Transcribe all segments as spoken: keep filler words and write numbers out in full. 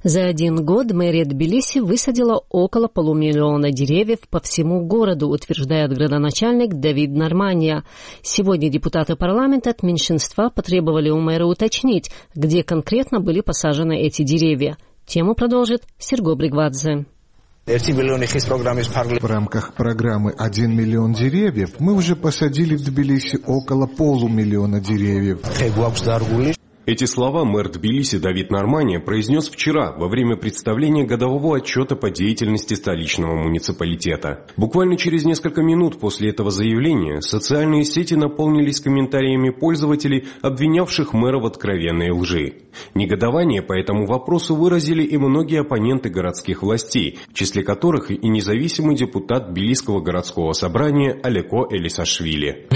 За один год мэрия Тбилиси высадила около полумиллиона деревьев по всему городу, утверждает градоначальник Давид Нормания. Сегодня депутаты парламента от меньшинства потребовали у мэра уточнить, где конкретно были посажены эти деревья. Тему продолжит Серго Бригвадзе. В рамках программы «Один миллион деревьев» мы уже посадили в Тбилиси около полумиллиона деревьев. Эти слова мэр Тбилиси Давид Нормания произнес вчера во время представления годового отчета по деятельности столичного муниципалитета. Буквально через несколько минут после этого заявления социальные сети наполнились комментариями пользователей, обвинявших мэра в откровенной лжи. Негодование по этому вопросу выразили и многие оппоненты городских властей, в числе которых и независимый депутат Тбилисского городского собрания Алеко Элисашвили.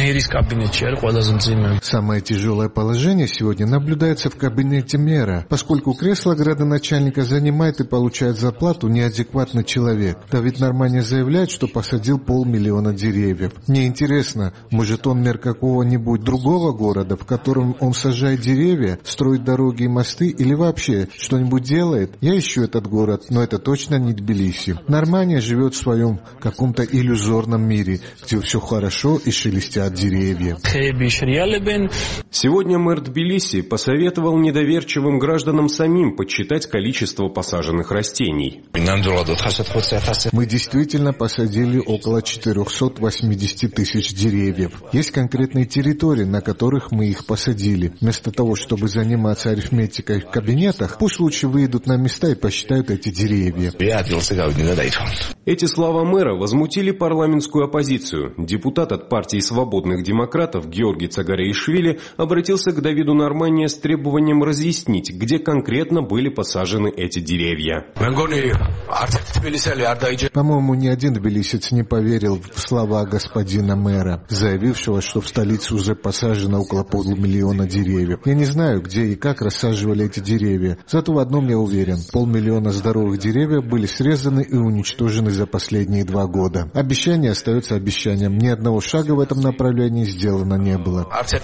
Самое тяжелое положение сегодня наблюдается в кабинете мэра, поскольку кресло градоначальника занимает и получает зарплату неадекватный человек. Давид Нормания заявляет, что посадил полмиллиона деревьев. Мне интересно, может он мэр какого-нибудь другого города, в котором он сажает деревья, строит дороги и мосты или вообще что-нибудь делает? Я ищу этот город, но это точно не Тбилиси. Нормания живет в своем каком-то иллюзорном мире, где все хорошо и шелестят деревья. Сегодня мэр Тбилиси посадил советовал недоверчивым гражданам самим подсчитать количество посаженных растений. Мы действительно посадили около четыреста восемьдесят тысяч деревьев. Есть конкретные территории, на которых мы их посадили. Вместо того, чтобы заниматься арифметикой в кабинетах, пусть лучше выйдут на места и посчитают эти деревья. Эти слова мэра возмутили парламентскую оппозицию. Депутат от партии свободных демократов Георгий Цагареишвили обратился к Давиду Нормания с требованием разъяснить, где конкретно были посажены эти деревья. По-моему, ни один тбилисец не поверил в слова господина мэра, заявившего, что в столице уже посажено около полумиллиона деревьев. Я не знаю, где и как рассаживали эти деревья, зато в одном я уверен. Полмиллиона здоровых деревьев были срезаны и уничтожены за последние два года. Обещание остается обещанием. Ни одного шага в этом направлении сделано не было.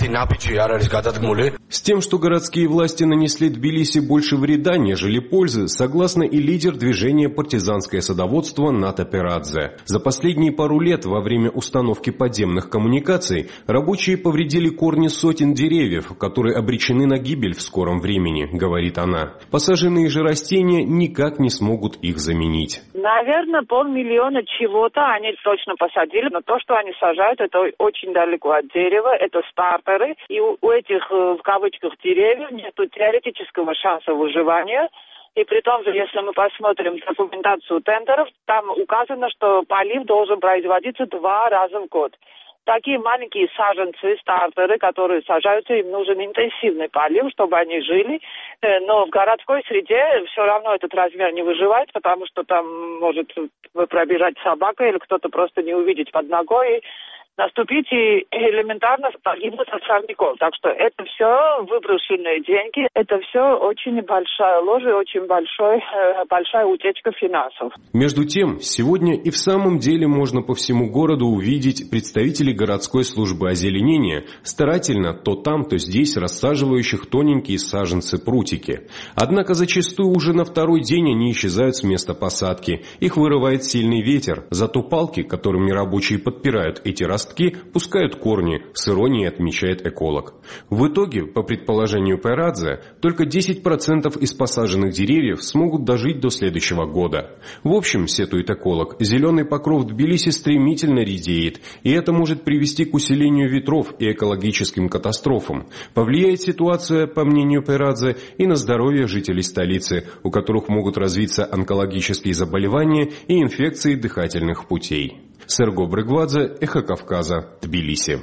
С тем, что городские власти нанесли Тбилиси больше вреда, нежели пользы, согласна и лидер движения «Партизанское садоводство» Ната Перадзе. За последние пару лет во время установки подземных коммуникаций рабочие повредили корни сотен деревьев, которые обречены на гибель в скором времени, говорит она. Посаженные же растения никак не смогут их заменить. Наверное, полмиллиона чего-то они точно посадили, но то, что они сажают, это очень далеко от дерева, это стартеры, и у этих, в кавычках, деревьев нет теоретического шанса выживания. И при том же, если мы посмотрим документацию тендеров, там указано, что полив должен производиться два раза в год. Такие маленькие саженцы, стартеры, которые сажаются, им нужен интенсивный полив, чтобы они жили. Но в городской среде все равно этот размер не выживает, потому что там может пробежать собака или кто-то просто не увидеть под ногой, наступить и элементарно погибнуть от сорняков. Так что это все выброшенные деньги, это все очень большая ложь и очень большой, большая утечка финансов. Между тем, сегодня и в самом деле можно по всему городу увидеть представителей городской службы озеленения, старательно то там, то здесь рассаживающих тоненькие саженцы-прутики. Однако зачастую уже на второй день они исчезают с места посадки, их вырывает сильный ветер, зато палки, которыми рабочие подпирают эти растения, пускают корни, с иронией отмечает эколог. В итоге, по предположению Перадзе, только десять процентов из посаженных деревьев смогут дожить до следующего года. В общем, сетует эколог, зеленый покров Тбилиси стремительно редеет, и это может привести к усилению ветров и экологическим катастрофам. Повлияет ситуация, по мнению Перадзе, и на здоровье жителей столицы, у которых могут развиться онкологические заболевания и инфекции дыхательных путей. Серго Бригвадзе, Эхо Кавказа, Тбилиси.